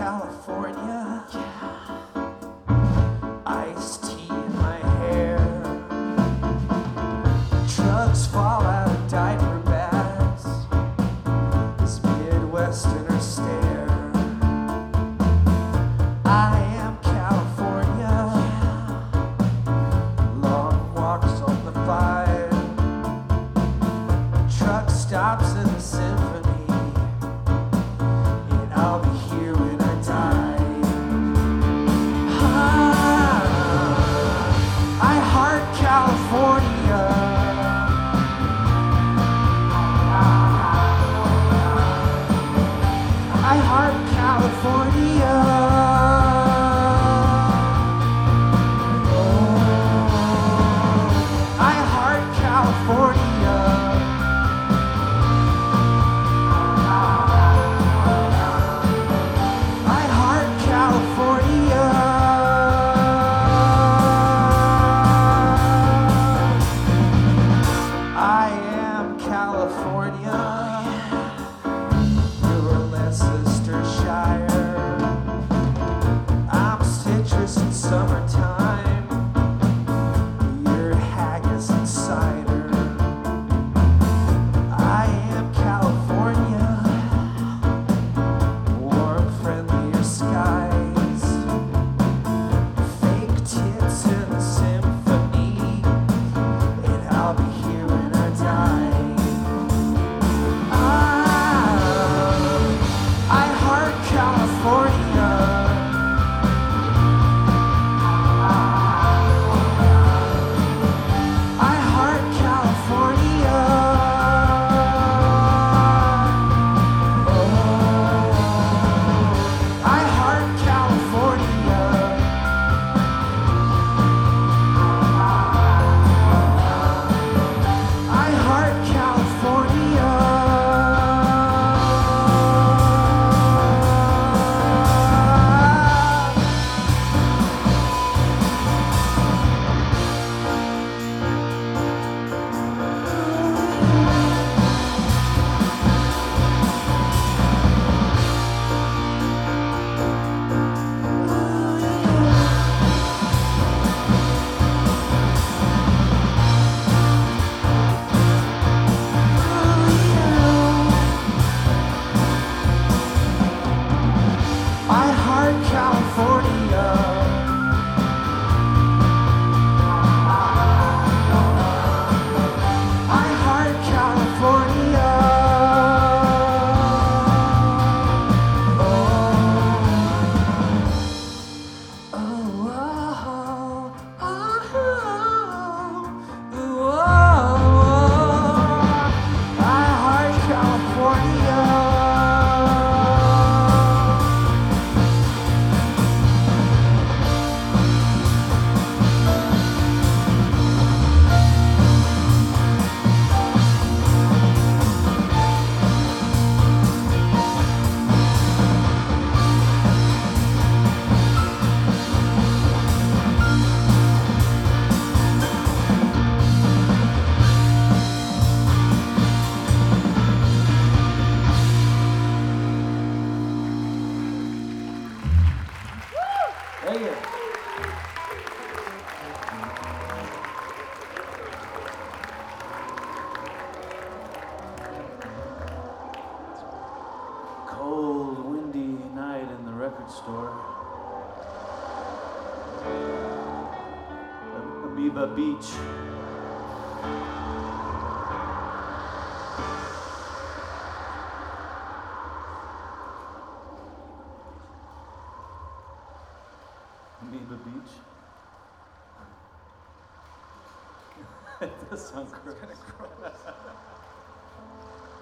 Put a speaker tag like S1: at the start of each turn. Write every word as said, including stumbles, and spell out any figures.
S1: California. Iced tea in my hair. Drugs fall out of diaper bags. This Midwesterner stare. I am California. Long walks on the five. Truck stops in the symphony. And I'll be here when I die. Ah, I heart California. I heart California. Oh, I heart California. I heart California. I am California. Your Leicestershire. I'm citrus in summertime. You're haggis and cider. I am California. Warm, friendlier skies. Fake tits in the symphony. And I'll be here when I die. Ah, I heart California. I heart California. Oh, I heart California. I heart California. I heart California. I heart California. Oh, oh, oh, oh, oh, I heart California. Thank you. Cold, windy night in the record store. Amoeba Beach. Amoeba Beach. That does sound gross.